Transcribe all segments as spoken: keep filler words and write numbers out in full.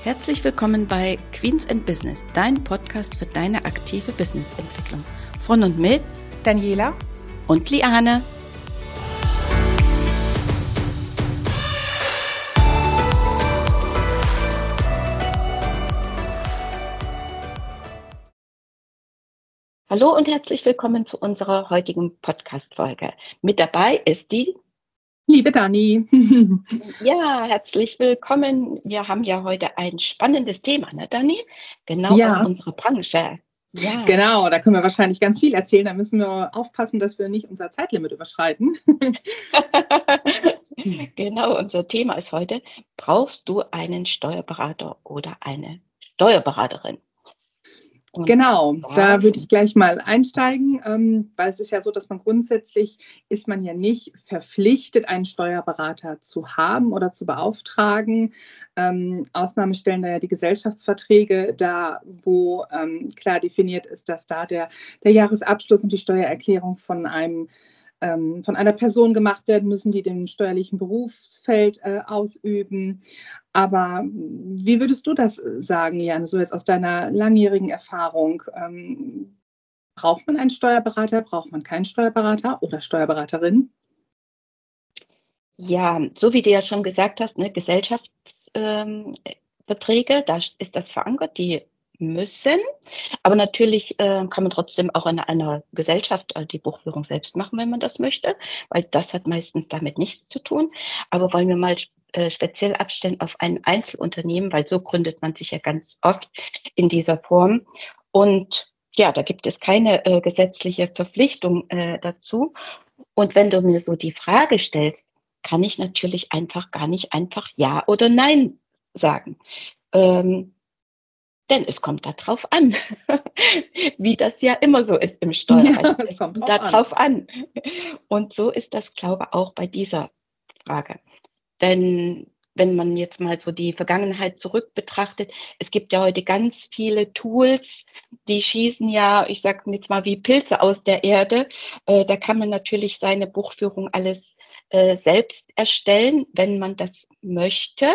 Herzlich willkommen bei Queens and Business, dein Podcast für deine aktive Businessentwicklung. Von und mit Daniela und Liane. Hallo und herzlich willkommen zu unserer heutigen Podcast-Folge. Mit dabei ist die liebe Dani. Ja, herzlich willkommen. Wir haben ja heute ein spannendes Thema, ne, Dani? Genau Ja. aus unserer Branche. Ja. Genau, da können wir wahrscheinlich ganz viel erzählen. Da müssen wir aufpassen, dass wir nicht unser Zeitlimit überschreiten. Genau, unser Thema ist heute: Brauchst du einen Steuerberater oder eine Steuerberaterin? Und Genau, ja, da würde ich gleich mal einsteigen, ähm, weil es ist ja so, dass man grundsätzlich ist man ja nicht verpflichtet, einen Steuerberater zu haben oder zu beauftragen. Ähm, Ausnahme stellen da ja die Gesellschaftsverträge dar, wo ähm, klar definiert ist, dass da der, der Jahresabschluss und die Steuererklärung von einem ähm, von einer Person gemacht werden müssen, die den steuerlichen Berufsfeld äh, ausüben. Aber wie würdest du das sagen, Jane, so jetzt aus deiner langjährigen Erfahrung? Ähm, braucht man einen Steuerberater, braucht man keinen Steuerberater oder Steuerberaterin? ja, so wie du ja schon gesagt hast, ne, Gesellschaftsverträge, ähm, da ist das verankert, die müssen. Aber natürlich äh, kann man trotzdem auch in einer Gesellschaft äh, die Buchführung selbst machen, wenn man das möchte, weil das hat meistens damit nichts zu tun. Aber wollen wir mal äh, speziell abstellen auf ein Einzelunternehmen, weil so gründet man sich ja ganz oft in dieser Form. Und ja, da gibt es keine äh, gesetzliche Verpflichtung äh, dazu. Und wenn du mir so die Frage stellst, kann ich natürlich einfach gar nicht einfach Ja oder Nein sagen. Ähm, denn es kommt darauf an, wie das ja immer so ist im Steuerrecht. Ja, es Es kommt kommt drauf an. darauf an. Und so ist das, glaube ich, auch bei dieser Frage. Denn wenn man jetzt mal so die Vergangenheit zurück betrachtet, es gibt ja heute ganz viele Tools, die schießen ja, ich sage jetzt mal, wie Pilze aus der Erde. Äh, da kann man natürlich seine Buchführung alles äh, selbst erstellen, wenn man das möchte.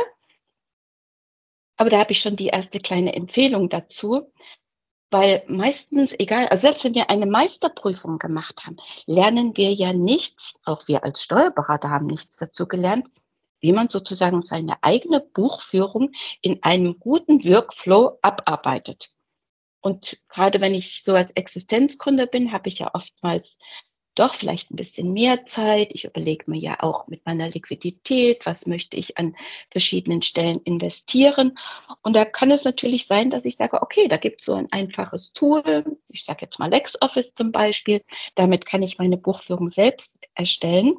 Aber da habe ich schon die erste kleine Empfehlung dazu, weil meistens, egal, also selbst wenn wir eine Meisterprüfung gemacht haben, lernen wir ja nichts, auch wir als Steuerberater haben nichts dazu gelernt, wie man sozusagen seine eigene Buchführung in einem guten Workflow abarbeitet. Und gerade wenn ich so als Existenzgründer bin, habe ich ja oftmals doch vielleicht ein bisschen mehr Zeit. Ich überlege mir ja auch mit meiner Liquidität, was möchte ich an verschiedenen Stellen investieren. Und da kann es natürlich sein, dass ich sage, okay, da gibt es so ein einfaches Tool. Ich sage jetzt mal LexOffice zum Beispiel. Damit kann ich meine Buchführung selbst erstellen.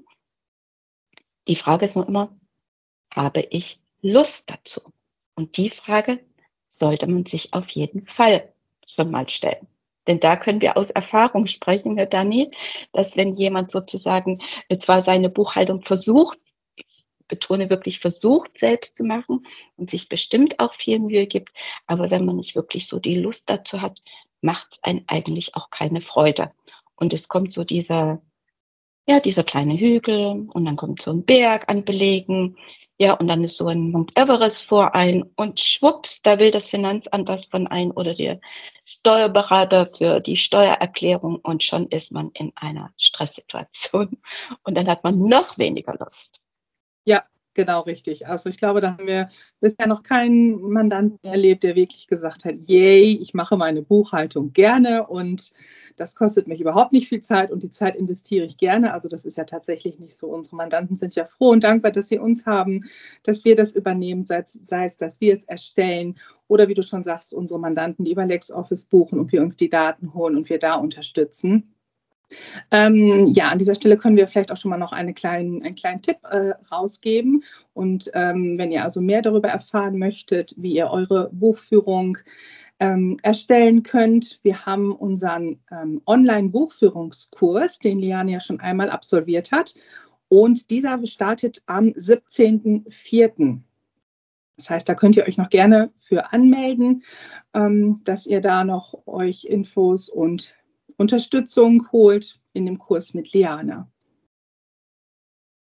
Die Frage ist nur immer, habe ich Lust dazu? Und die Frage sollte man sich auf jeden Fall schon mal stellen. Denn da können wir aus Erfahrung sprechen, Herr Dani, dass wenn jemand sozusagen zwar seine Buchhaltung versucht, ich betone wirklich versucht selbst zu machen und sich bestimmt auch viel Mühe gibt, aber wenn man nicht wirklich so die Lust dazu hat, macht es einem eigentlich auch keine Freude. Und es kommt so dieser, ja, dieser kleine Hügel und dann kommt so ein Berg an Belegen. Ja, und dann ist so ein Mount Everest vor ein und schwupps, da will das Finanzamt was von ein oder der Steuerberater für die Steuererklärung und schon ist man in einer Stresssituation und dann hat man noch weniger Lust. Ja, genau richtig. Also ich glaube, da haben wir bisher noch keinen Mandanten erlebt, der wirklich gesagt hat, yay, ich mache meine Buchhaltung gerne und das kostet mich überhaupt nicht viel Zeit und die Zeit investiere ich gerne. Also das ist ja tatsächlich nicht so. Unsere Mandanten sind ja froh und dankbar, dass sie uns haben, dass wir das übernehmen, sei, sei es, dass wir es erstellen oder wie du schon sagst, unsere Mandanten, die über LexOffice buchen und wir uns die Daten holen und wir da unterstützen. Ähm, ja, an dieser Stelle können wir vielleicht auch schon mal noch eine kleinen, einen kleinen Tipp äh, rausgeben. Und ähm, wenn ihr also mehr darüber erfahren möchtet, wie ihr eure Buchführung ähm, erstellen könnt, wir haben unseren ähm, Online-Buchführungskurs, den Liane ja schon einmal absolviert hat. Und dieser startet am siebzehnten vierten Das heißt, da könnt ihr euch noch gerne für anmelden, ähm, dass ihr da noch euch Infos und Unterstützung holt in dem Kurs mit Liane.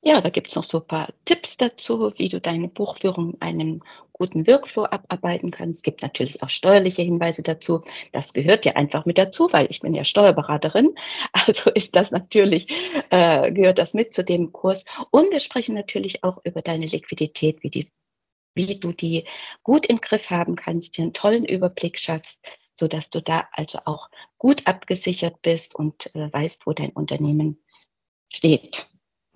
Ja, da gibt's noch so ein paar Tipps dazu, wie du deine Buchführung in einem guten Workflow abarbeiten kannst. Es gibt natürlich auch steuerliche Hinweise dazu. Das gehört ja einfach mit dazu, weil ich bin ja Steuerberaterin. Also ist das natürlich, äh, gehört das mit zu dem Kurs. Und wir sprechen natürlich auch über deine Liquidität, wie die, wie du die gut im Griff haben kannst, dir einen tollen Überblick schaffst, sodass du da also auch gut abgesichert bist und äh, weißt, wo dein Unternehmen steht.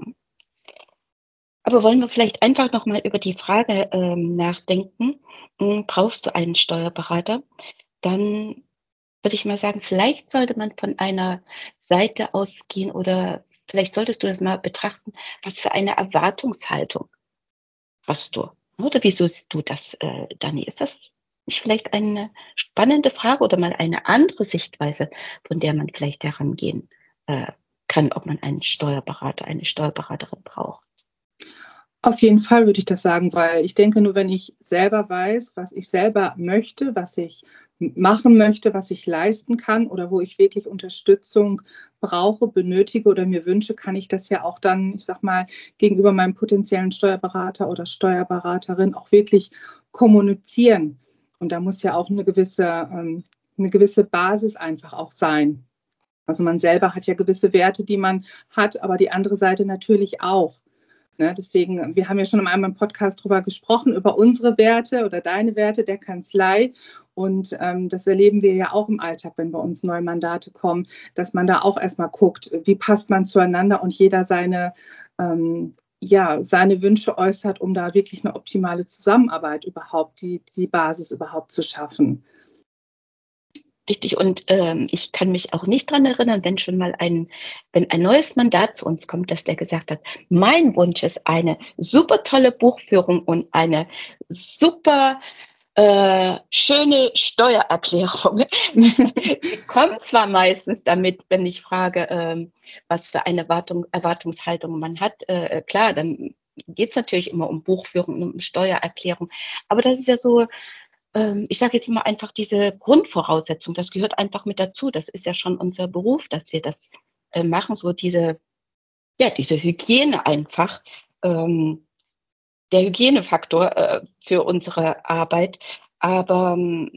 Aber wollen wir vielleicht einfach noch mal über die Frage, ähm, nachdenken, hm, brauchst du einen Steuerberater? Dann würde ich mal sagen, vielleicht sollte man von einer Seite ausgehen oder vielleicht solltest du das mal betrachten, was für eine Erwartungshaltung hast du? Oder wie siehst du das, äh, Dani? Ist das nicht vielleicht eine spannende Frage oder mal eine andere Sichtweise, von der man vielleicht herangehen, äh, kann, ob man einen Steuerberater, eine Steuerberaterin braucht? Auf jeden Fall würde ich das sagen, weil ich denke, nur wenn ich selber weiß, was ich selber möchte, was ich machen möchte, was ich leisten kann oder wo ich wirklich Unterstützung brauche, benötige oder mir wünsche, kann ich das ja auch dann, ich sag mal, gegenüber meinem potenziellen Steuerberater oder Steuerberaterin auch wirklich kommunizieren. Und da muss ja auch eine gewisse, ähm, eine gewisse Basis einfach auch sein. Also man selber hat ja gewisse Werte, die man hat, aber die andere Seite natürlich auch. Ne, deswegen, wir haben ja schon einmal im Podcast darüber gesprochen, über unsere Werte oder deine Werte der Kanzlei. Und ähm, das erleben wir ja auch im Alltag, wenn bei uns neue Mandate kommen, dass man da auch erstmal guckt, wie passt man zueinander und jeder seine, ähm, ja, seine Wünsche äußert, um da wirklich eine optimale Zusammenarbeit überhaupt, die, die Basis überhaupt zu schaffen. Richtig, und ähm, ich kann mich auch nicht dran erinnern, wenn schon mal ein, wenn ein neues Mandat zu uns kommt, dass der gesagt hat, mein Wunsch ist eine super tolle Buchführung und eine super äh, schöne Steuererklärung. Sie kommen zwar meistens damit, wenn ich frage, ähm, was für eine Erwartung, Erwartungshaltung man hat, äh, klar, dann geht es natürlich immer um Buchführung, um Steuererklärung, aber das ist ja so, ähm, ich sage jetzt mal einfach diese Grundvoraussetzung, das gehört einfach mit dazu. Das ist ja schon unser Beruf, dass wir das äh, machen, so diese, ja, diese Hygiene einfach, ähm, der Hygienefaktor äh, für unsere Arbeit. Aber ähm,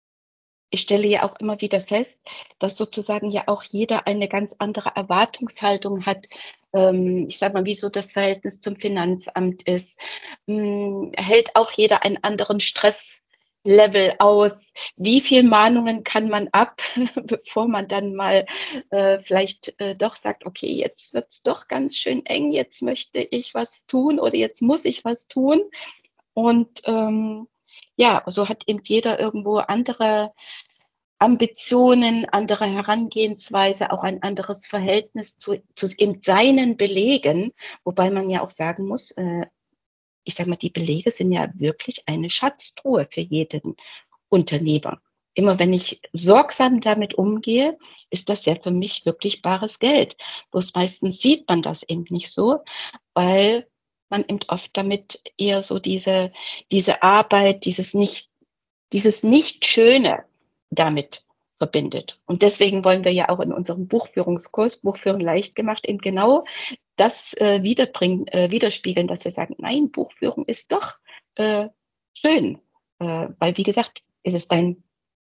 ich stelle ja auch immer wieder fest, dass sozusagen ja auch jeder eine ganz andere Erwartungshaltung hat. Ähm, ich sage mal, wie so das Verhältnis zum Finanzamt ist. Hm, hält auch jeder einen anderen Stresslevel aus? Wie viel Mahnungen kann man ab, bevor man dann mal äh, vielleicht äh, doch sagt, okay, jetzt wird's doch ganz schön eng, jetzt möchte ich was tun oder jetzt muss ich was tun. Und ähm, ja, so hat eben jeder irgendwo andere Ambitionen, andere Herangehensweise, auch ein anderes Verhältnis zu, zu eben seinen Belegen, wobei man ja auch sagen muss, äh, ich sage mal, die Belege sind ja wirklich eine Schatztruhe für jeden Unternehmer. Immer wenn ich sorgsam damit umgehe, ist das ja für mich wirklich bares Geld. Bloß meistens sieht man das eben nicht so, weil man eben oft damit eher so diese, diese Arbeit, dieses nicht, dieses Nicht-Schöne damit verbindet. Und deswegen wollen wir ja auch in unserem Buchführungskurs, Buchführen leicht gemacht, eben genau das äh, wiederbringen, äh, widerspiegeln, dass wir sagen, nein, Buchführung ist doch äh, schön. Äh, weil, wie gesagt, ist es dein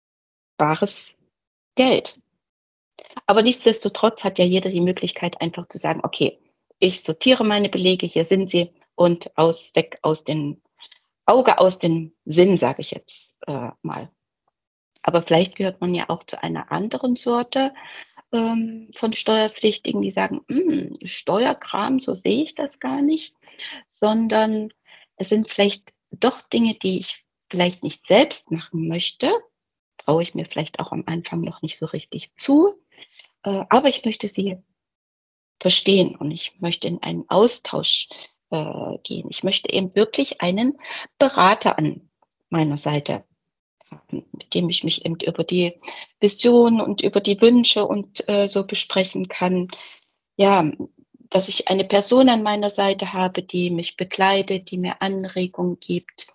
bares Geld. Aber nichtsdestotrotz hat ja jeder die Möglichkeit, einfach zu sagen, okay, ich sortiere meine Belege, hier sind sie und aus, weg aus dem Auge, aus dem Sinn, sage ich jetzt äh, mal. Aber vielleicht gehört man ja auch zu einer anderen Sorte ähm, von Steuerpflichtigen, die sagen, hm, Steuerkram, so sehe ich das gar nicht, sondern es sind vielleicht doch Dinge, die ich vielleicht nicht selbst machen möchte, traue ich mir vielleicht auch am Anfang noch nicht so richtig zu, äh, aber ich möchte sie verstehen und ich möchte in einen Austausch äh, gehen. Ich möchte eben wirklich einen Berater an meiner Seite haben, mit dem ich mich eben über die Vision und über die Wünsche und äh, so besprechen kann. Ja, dass ich eine Person an meiner Seite habe, die mich begleitet, die mir Anregungen gibt,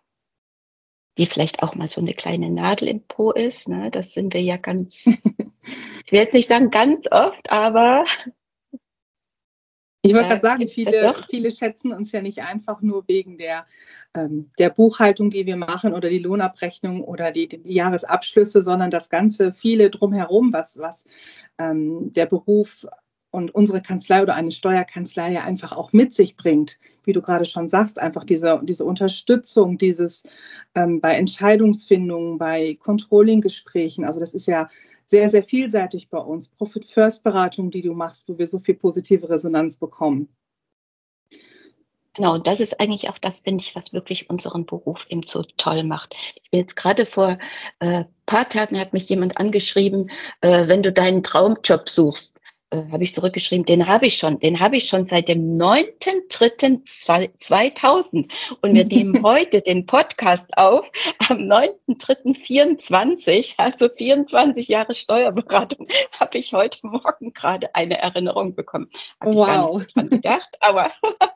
die vielleicht auch mal so eine kleine Nadel im Po ist. Ne? Das sind wir ja ganz, ich will jetzt nicht sagen ganz oft, aber Ich wollte Da gerade sagen, gibt's ja viele, doch viele schätzen uns ja nicht einfach nur wegen der, ähm, der Buchhaltung, die wir machen oder die Lohnabrechnung oder die, die Jahresabschlüsse, sondern das Ganze viele drumherum, was, was ähm, der Beruf und unsere Kanzlei oder eine Steuerkanzlei ja einfach auch mit sich bringt. Wie du gerade schon sagst, einfach diese, diese Unterstützung, dieses ähm, bei Entscheidungsfindungen, bei Controlling-Gesprächen. Also das ist ja sehr, sehr vielseitig bei uns. Profit-First-Beratung, die du machst, wo wir so viel positive Resonanz bekommen. Genau, und das ist eigentlich auch das, finde ich, was wirklich unseren Beruf eben so toll macht. Ich bin jetzt gerade vor äh, paar Tagen hat mich jemand angeschrieben, äh, wenn du deinen Traumjob suchst, äh, habe ich zurückgeschrieben, den habe ich schon, den habe ich schon seit dem neunten dritten zweitausend und wir nehmen heute den Podcast auf am neunten dritten vierundzwanzig, also vierundzwanzig Jahre Steuerberatung, habe ich heute Morgen gerade eine Erinnerung bekommen. Habe ich gar nicht so Wow. dran gedacht, aber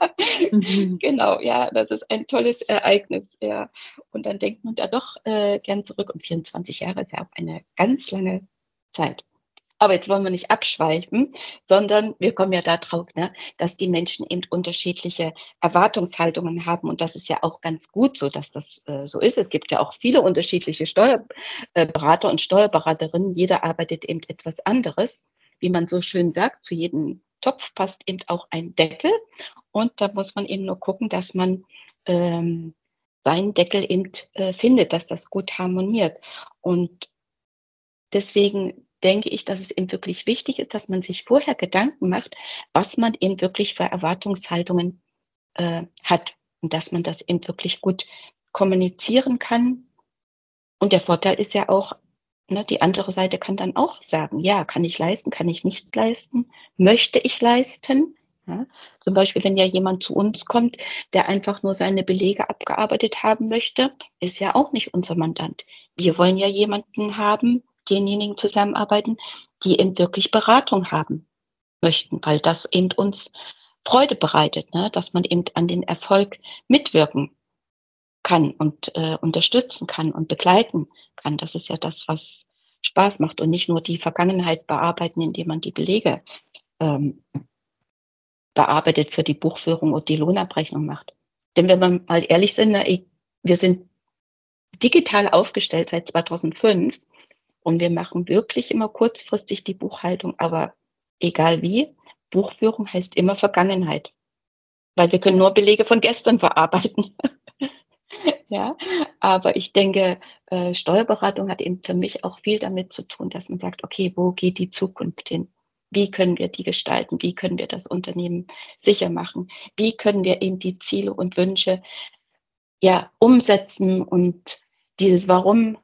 Mhm. genau, ja, das ist ein tolles Ereignis, ja. Und dann denkt man da doch äh, gern zurück. Und vierundzwanzig Jahre ist ja auch eine ganz lange Zeit. Aber jetzt wollen wir nicht abschweifen, sondern wir kommen ja darauf, ne, dass die Menschen eben unterschiedliche Erwartungshaltungen haben. Und das ist ja auch ganz gut so, dass das äh, so ist. Es gibt ja auch viele unterschiedliche Steuerberater und Steuerberaterinnen. Jeder arbeitet eben etwas anderes. Wie man so schön sagt, zu jedem Topf passt eben auch ein Deckel. Und da muss man eben nur gucken, dass man ähm, seinen Deckel eben äh, findet, dass das gut harmoniert. Und deswegen denke ich, dass es eben wirklich wichtig ist, dass man sich vorher Gedanken macht, was man eben wirklich für Erwartungshaltungen äh, hat und dass man das eben wirklich gut kommunizieren kann. Und der Vorteil ist ja auch, ne, die andere Seite kann dann auch sagen, ja, kann ich leisten, kann ich nicht leisten, möchte ich leisten. Ja, zum Beispiel, wenn ja jemand zu uns kommt, der einfach nur seine Belege abgearbeitet haben möchte, ist ja auch nicht unser Mandant. Wir wollen ja jemanden haben, denjenigen zusammenarbeiten, die eben wirklich Beratung haben möchten, weil das eben uns Freude bereitet, ne? Dass man eben an den Erfolg mitwirken kann und äh, unterstützen kann und begleiten kann. Das ist ja das, was Spaß macht und nicht nur die Vergangenheit bearbeiten, indem man die Belege ähm, bearbeitet für die Buchführung und die Lohnabrechnung macht. Denn wenn wir mal ehrlich sind, ne, wir sind digital aufgestellt seit zweitausendfünf und wir machen wirklich immer kurzfristig die Buchhaltung, aber egal wie, Buchführung heißt immer Vergangenheit, weil wir können nur Belege von gestern verarbeiten. Ja, aber ich denke, äh, Steuerberatung hat eben für mich auch viel damit zu tun, dass man sagt, okay, wo geht die Zukunft hin? Wie können wir die gestalten? Wie können wir das Unternehmen sicher machen? Wie können wir eben die Ziele und Wünsche ja umsetzen und dieses Warum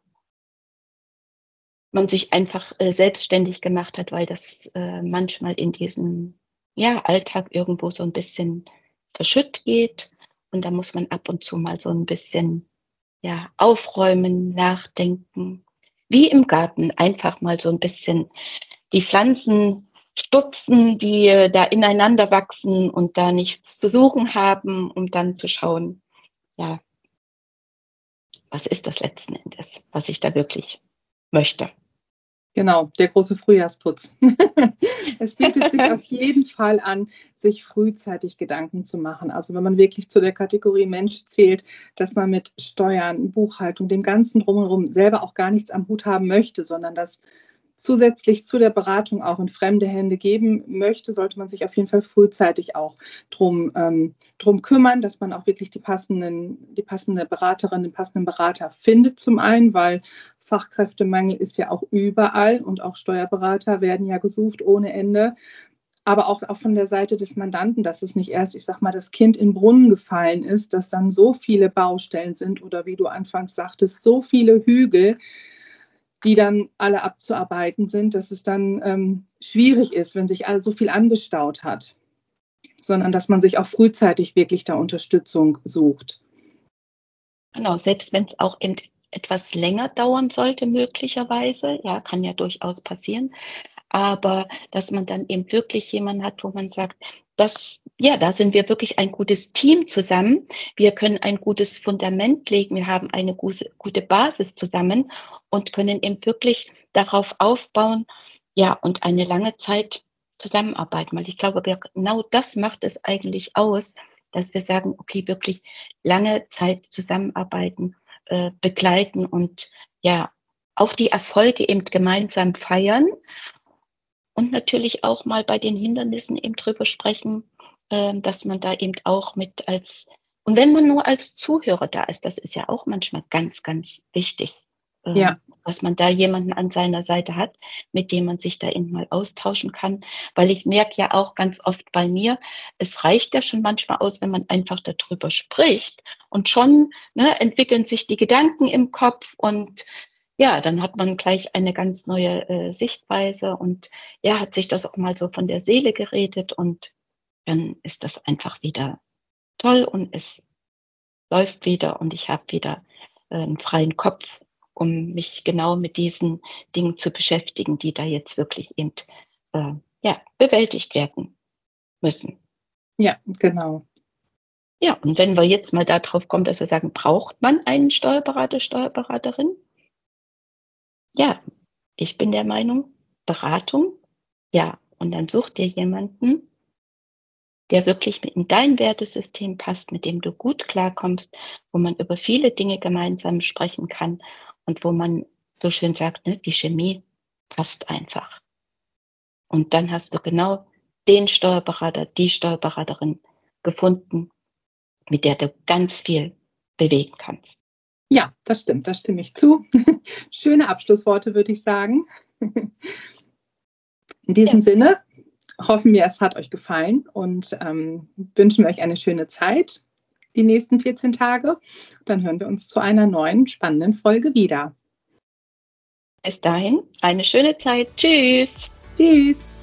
man sich einfach äh, selbstständig gemacht hat, weil das äh, manchmal in diesem ja, Alltag irgendwo so ein bisschen verschütt geht. Und da muss man ab und zu mal so ein bisschen ja, aufräumen, nachdenken. Wie im Garten, einfach mal so ein bisschen die Pflanzen stupsen, die äh, da ineinander wachsen und da nichts zu suchen haben, um dann zu schauen, ja, was ist das letzten Endes, was ich da wirklich möchte. Genau, der große Frühjahrsputz. Es bietet sich auf jeden Fall an, sich frühzeitig Gedanken zu machen. Also wenn man wirklich zu der Kategorie Mensch zählt, dass man mit Steuern, Buchhaltung, dem Ganzen drumherum selber auch gar nichts am Hut haben möchte, sondern das zusätzlich zu der Beratung auch in fremde Hände geben möchte, sollte man sich auf jeden Fall frühzeitig auch drum, ähm, drum kümmern, dass man auch wirklich die, passenden, die passende Beraterin, den passenden Berater findet zum einen, weil Fachkräftemangel ist ja auch überall und auch Steuerberater werden ja gesucht ohne Ende. Aber auch, auch von der Seite des Mandanten, dass es nicht erst, ich sag mal, das Kind in den Brunnen gefallen ist, dass dann so viele Baustellen sind oder wie du anfangs sagtest, so viele Hügel, die dann alle abzuarbeiten sind, dass es dann ähm, schwierig ist, wenn sich alles so viel angestaut hat, sondern dass man sich auch frühzeitig wirklich da Unterstützung sucht. Genau, selbst wenn es auch eben etwas länger dauern sollte, möglicherweise, ja, kann ja durchaus passieren, aber dass man dann eben wirklich jemanden hat, wo man sagt, das, ja, da sind wir wirklich ein gutes Team zusammen. Wir können ein gutes Fundament legen. Wir haben eine gute, gute Basis zusammen und können eben wirklich darauf aufbauen, ja, und eine lange Zeit zusammenarbeiten, weil ich glaube, genau das macht es eigentlich aus, dass wir sagen, okay, wirklich lange Zeit zusammenarbeiten, äh, begleiten und ja, auch die Erfolge eben gemeinsam feiern und natürlich auch mal bei den Hindernissen eben drüber sprechen, ähm, dass man da eben auch mit als und wenn man nur als Zuhörer da ist, das ist ja auch manchmal ganz, ganz wichtig, Ja, ähm, dass man da jemanden an seiner Seite hat, mit dem man sich da eben mal austauschen kann. Weil ich merke ja auch ganz oft bei mir, es reicht ja schon manchmal aus, wenn man einfach darüber spricht und schon, ne, entwickeln sich die Gedanken im Kopf und ja, dann hat man gleich eine ganz neue, äh, Sichtweise und ja, hat sich das auch mal so von der Seele geredet und dann ist das einfach wieder toll und es läuft wieder und ich habe wieder, äh, 'n freien Kopf, um mich genau mit diesen Dingen zu beschäftigen, die da jetzt wirklich eben, äh, ja, bewältigt werden müssen. ja, genau. Ja, und wenn wir jetzt mal da drauf kommen, dass wir sagen: „Braucht man einen Steuerberater, Steuerberaterin?“ Ja, ich bin der Meinung, Beratung, ja. Und dann such dir jemanden, der wirklich mit in dein Wertesystem passt, mit dem du gut klarkommst, wo man über viele Dinge gemeinsam sprechen kann und wo man so schön sagt, ne, die Chemie passt einfach. Und dann hast du genau den Steuerberater, die Steuerberaterin gefunden, mit der du ganz viel bewegen kannst. Ja, das stimmt, da stimme ich zu. Schöne Abschlussworte, würde ich sagen. In Ja, diesem Sinne hoffen wir, es hat euch gefallen und ähm, wünschen wir euch eine schöne Zeit die nächsten vierzehn Tage. Dann hören wir uns zu einer neuen spannenden Folge wieder. bis dahin eine schöne Zeit. Tschüss. Tschüss!